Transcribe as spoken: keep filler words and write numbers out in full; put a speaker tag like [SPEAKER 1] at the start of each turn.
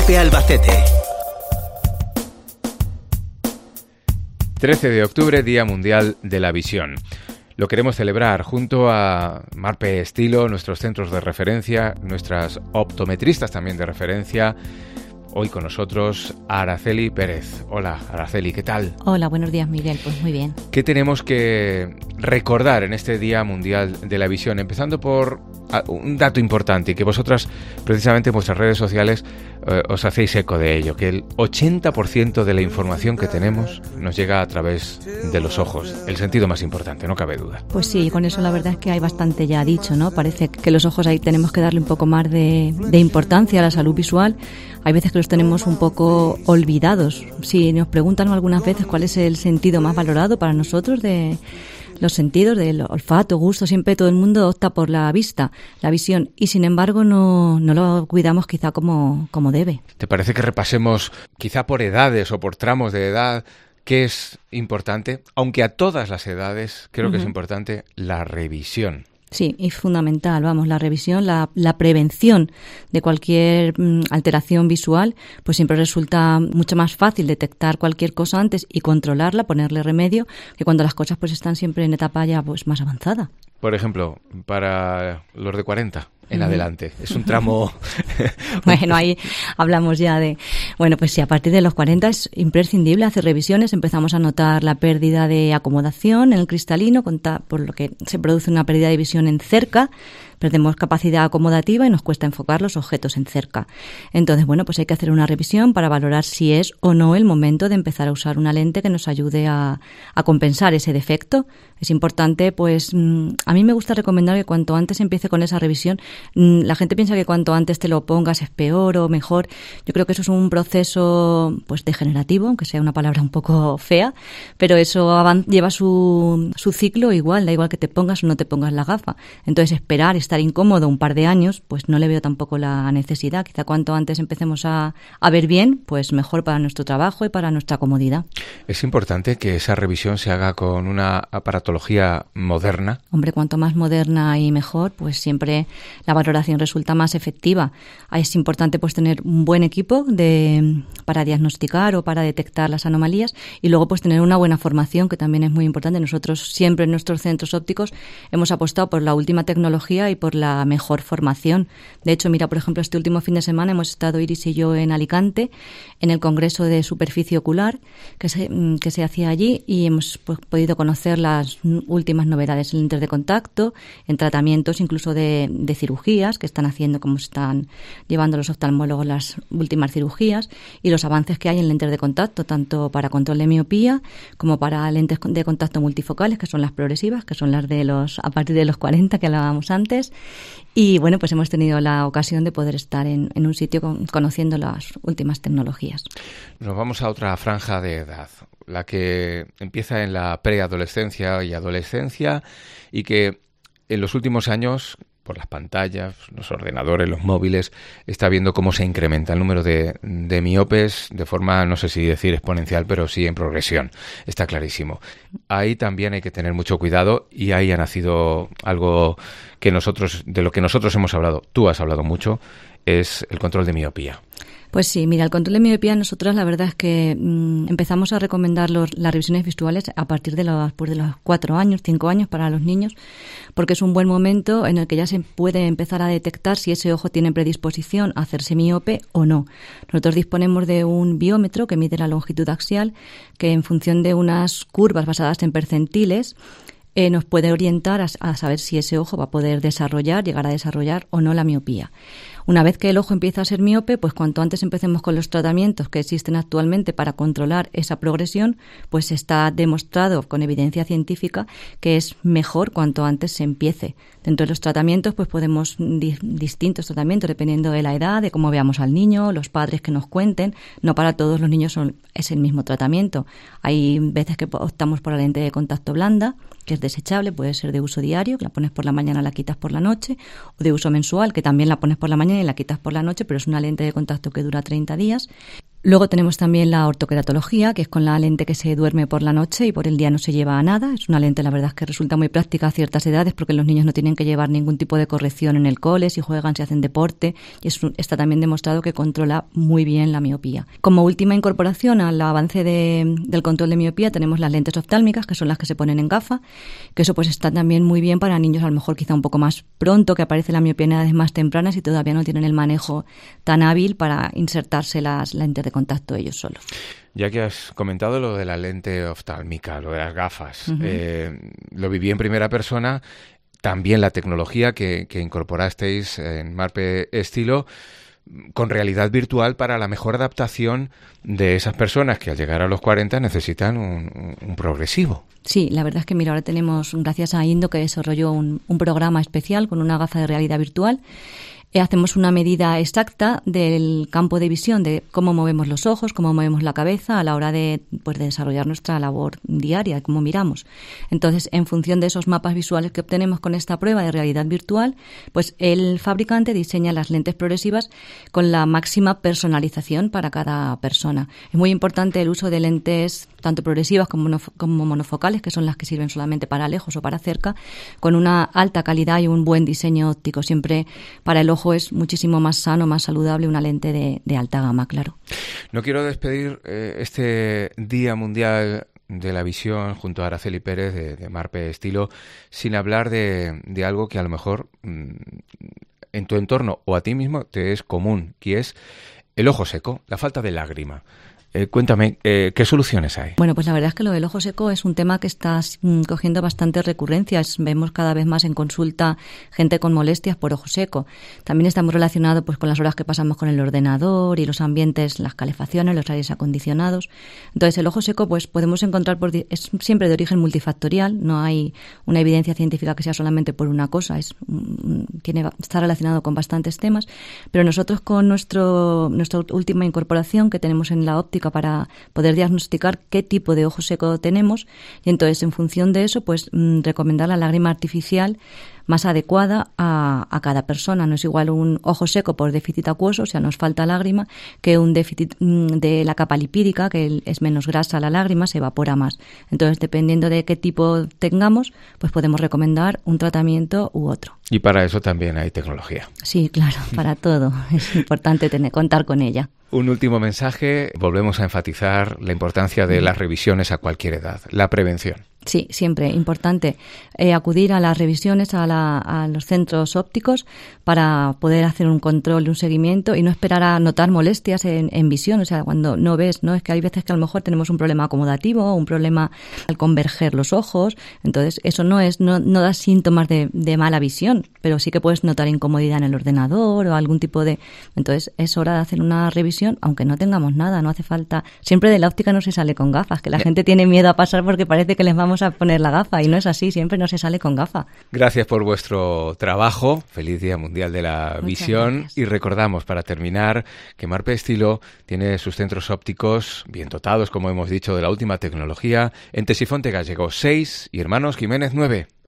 [SPEAKER 1] COPE Albacete.
[SPEAKER 2] trece de octubre, Día Mundial de la Visión. Lo queremos celebrar junto a Marpe Estilo, nuestros centros de referencia, nuestras optometristas también de referencia. Hoy con nosotros Araceli Pérez. Hola, Araceli, ¿qué tal?
[SPEAKER 3] Hola, buenos días, Miguel. Pues muy bien.
[SPEAKER 2] ¿Qué tenemos que recordar en este Día Mundial de la Visión? Empezando por un dato importante y que vosotras, precisamente en vuestras redes sociales, eh, os hacéis eco de ello, que el ochenta por ciento de la información que tenemos nos llega a través de los ojos. El sentido más importante, no cabe duda.
[SPEAKER 3] Pues sí, con eso la verdad es que hay bastante ya dicho, ¿no? Parece que los ojos ahí tenemos que darle un poco más de, de importancia a la salud visual. Hay veces que los tenemos un poco olvidados. Si nos preguntan algunas veces cuál es el sentido más valorado para nosotros de los sentidos, del olfato, gusto, siempre todo el mundo opta por la vista, la visión, y sin embargo no, no lo cuidamos quizá como, como debe.
[SPEAKER 2] ¿Te parece que repasemos quizá por edades o por tramos de edad qué es importante? Aunque a todas las edades creo uh-huh. que es importante la revisión.
[SPEAKER 3] Sí, es fundamental, vamos, la revisión, la, la prevención de cualquier mm, alteración visual, pues siempre resulta mucho más fácil detectar cualquier cosa antes y controlarla, ponerle remedio, que cuando las cosas pues están siempre en etapa ya pues más avanzada.
[SPEAKER 2] Por ejemplo, para los de cuarenta en uh-huh. adelante, es un tramo...
[SPEAKER 3] Bueno, ahí hablamos ya de... Bueno, pues sí, a partir de los cuarenta es imprescindible hacer revisiones. Empezamos a notar la pérdida de acomodación en el cristalino, por lo que se produce una pérdida de visión en cerca. Perdemos capacidad acomodativa y nos cuesta enfocar los objetos en cerca. Entonces, bueno, pues hay que hacer una revisión para valorar si es o no el momento de empezar a usar una lente que nos ayude a, a compensar ese defecto. Es importante, pues, a mí me gusta recomendar que cuanto antes empiece con esa revisión. La gente piensa que cuanto antes te lo pongas es peor o mejor. Yo creo que eso es un proceso, pues, degenerativo, aunque sea una palabra un poco fea, pero eso avan- lleva su, su ciclo igual, da igual que te pongas o no te pongas la gafa. Entonces, esperar, estar incómodo un par de años, pues no le veo tampoco la necesidad. Quizá cuanto antes empecemos a, a ver bien, pues mejor para nuestro trabajo y para nuestra comodidad.
[SPEAKER 2] Es importante que esa revisión se haga con una aparatología moderna.
[SPEAKER 3] Hombre, cuanto más moderna y mejor, pues siempre la valoración resulta más efectiva. Es importante pues tener un buen equipo de para diagnosticar o para detectar las anomalías y luego pues tener una buena formación, que también es muy importante. Nosotros siempre en nuestros centros ópticos hemos apostado por la última tecnología y por la mejor formación. De hecho, mira, por ejemplo, este último fin de semana hemos estado Iris y yo en Alicante, en el Congreso de Superficie Ocular que se, que se hacía allí, y hemos pues, podido conocer las últimas novedades en lentes de contacto, en tratamientos incluso de, de cirugías que están haciendo, como están llevando los oftalmólogos las últimas cirugías, y los avances que hay en lentes de contacto, tanto para control de miopía como para lentes de contacto multifocales, que son las progresivas, que son las de los a partir de los cuarenta que hablábamos antes. Y bueno, pues hemos tenido la ocasión de poder estar en, en un sitio con, conociendo las últimas tecnologías.
[SPEAKER 2] Nos vamos a otra franja de edad, la que empieza en la preadolescencia y adolescencia, y que en los últimos años, por las pantallas, los ordenadores, los móviles, está viendo cómo se incrementa el número de, de miopes de forma, no sé si decir exponencial, pero sí en progresión. Está clarísimo. Ahí también hay que tener mucho cuidado, y ahí ha nacido algo que nosotros, de lo que nosotros hemos hablado, tú has hablado mucho, es el control de miopía.
[SPEAKER 3] Pues sí, mira, el control de miopía nosotros la verdad es que mmm, empezamos a recomendar los, las revisiones visuales a partir de los, pues de los cuatro años, cinco años para los niños, porque es un buen momento en el que ya se puede empezar a detectar si ese ojo tiene predisposición a hacerse miope o no. Nosotros disponemos de un biómetro que mide la longitud axial, que en función de unas curvas basadas en percentiles, Eh, nos puede orientar a, a saber si ese ojo va a poder desarrollar, llegar a desarrollar o no la miopía. Una vez que el ojo empieza a ser miope, pues cuanto antes empecemos con los tratamientos que existen actualmente para controlar esa progresión, pues está demostrado con evidencia científica que es mejor cuanto antes se empiece. Dentro de los tratamientos, pues podemos di- distintos tratamientos dependiendo de la edad, de cómo veamos al niño, los padres que nos cuenten. No para todos los niños son, es el mismo tratamiento. Hay veces que optamos por la lente de contacto blanda, que es desechable, puede ser de uso diario, que la pones por la mañana, la quitas por la noche, o de uso mensual, que también la pones por la mañana y la quitas por la noche, pero es una lente de contacto que dura treinta días. Luego tenemos también la ortoqueratología, que es con la lente que se duerme por la noche y por el día no se lleva a nada. Es una lente, la verdad, es que resulta muy práctica a ciertas edades porque los niños no tienen que llevar ningún tipo de corrección en el cole, si juegan, si hacen deporte. Y es, está también demostrado que controla muy bien la miopía. Como última incorporación al avance de, del control de miopía tenemos las lentes oftálmicas, que son las que se ponen en gafa, que eso pues está también muy bien para niños a lo mejor quizá un poco más pronto, que aparece la miopía en edades más tempranas y todavía no tienen el manejo tan hábil para insertarse las lentes de contacto ellos solos.
[SPEAKER 2] Ya que has comentado lo de la lente oftálmica, lo de las gafas, uh-huh. eh, lo viví en primera persona, también la tecnología que, que incorporasteis en Marpe Estilo con realidad virtual para la mejor adaptación de esas personas que al llegar a los cuarenta necesitan un, un progresivo.
[SPEAKER 3] Sí, la verdad es que mira, ahora tenemos, gracias a Indo, que desarrolló un, un programa especial con una gafa de realidad virtual. Eh, hacemos una medida exacta del campo de visión, de cómo movemos los ojos, cómo movemos la cabeza a la hora de, pues, de desarrollar nuestra labor diaria, de cómo miramos. Entonces, en función de esos mapas visuales que obtenemos con esta prueba de realidad virtual, pues el fabricante diseña las lentes progresivas con la máxima personalización para cada persona. Es muy importante el uso de lentes tanto progresivas como, monof- como monofocales, que son las que sirven solamente para lejos o para cerca, con una alta calidad y un buen diseño óptico. Siempre para el ojo es muchísimo más sano, más saludable una lente de, de alta gama, claro.
[SPEAKER 2] No quiero despedir eh, este Día Mundial de la Visión junto a Araceli Pérez de, de Marpe Estilo sin hablar de, de algo que a lo mejor mmm, en tu entorno o a ti mismo te es común, que es el ojo seco, la falta de lágrima. Eh, cuéntame, eh, ¿qué soluciones hay?
[SPEAKER 3] Bueno, pues la verdad es que lo del ojo seco es un tema que está mm, cogiendo bastante recurrencias. Vemos cada vez más en consulta gente con molestias por ojo seco. También está muy relacionado pues con las horas que pasamos con el ordenador y los ambientes, las calefacciones, los aires acondicionados. Entonces, el ojo seco pues podemos encontrar, por, es siempre de origen multifactorial. No hay una evidencia científica que sea solamente por una cosa. Es tiene está relacionado con bastantes temas. Pero nosotros con nuestro nuestra última incorporación que tenemos en la óptica para poder diagnosticar qué tipo de ojo seco tenemos y entonces en función de eso pues mmm, recomendar la lágrima artificial más adecuada a, a cada persona. No es igual un ojo seco por déficit acuoso, o sea, nos falta lágrima, que un déficit mmm, de la capa lipídica, que es menos grasa la lágrima, se evapora más. Entonces, dependiendo de qué tipo tengamos, pues podemos recomendar un tratamiento u otro.
[SPEAKER 2] Y para eso también hay tecnología.
[SPEAKER 3] Sí, claro, para todo. Es importante tener, contar con ella.
[SPEAKER 2] Un último mensaje. Volvemos a enfatizar la importancia de las revisiones a cualquier edad, la prevención.
[SPEAKER 3] Sí, siempre importante eh, acudir a las revisiones a, la, a los centros ópticos para poder hacer un control y un seguimiento y no esperar a notar molestias en, en visión. O sea, cuando no ves, ¿no? Es que hay veces que a lo mejor tenemos un problema acomodativo o un problema al converger los ojos. Entonces, eso no es no, no da síntomas de, de mala visión, pero sí que puedes notar incomodidad en el ordenador o algún tipo de... Entonces, es hora de hacer una revisión, aunque no tengamos nada, no hace falta... Siempre de la óptica no se sale con gafas, que la gente tiene miedo a pasar porque parece que les vamos a poner la gafa y no es así, siempre no se sale con gafa.
[SPEAKER 2] Gracias por vuestro trabajo, feliz Día Mundial de la
[SPEAKER 3] Muchas
[SPEAKER 2] Visión
[SPEAKER 3] gracias.
[SPEAKER 2] Y recordamos para terminar que Marpe Estilo tiene sus centros ópticos bien dotados, como hemos dicho, de la última tecnología en Tesifonte Gallego seis y Hermanos Jiménez nueve.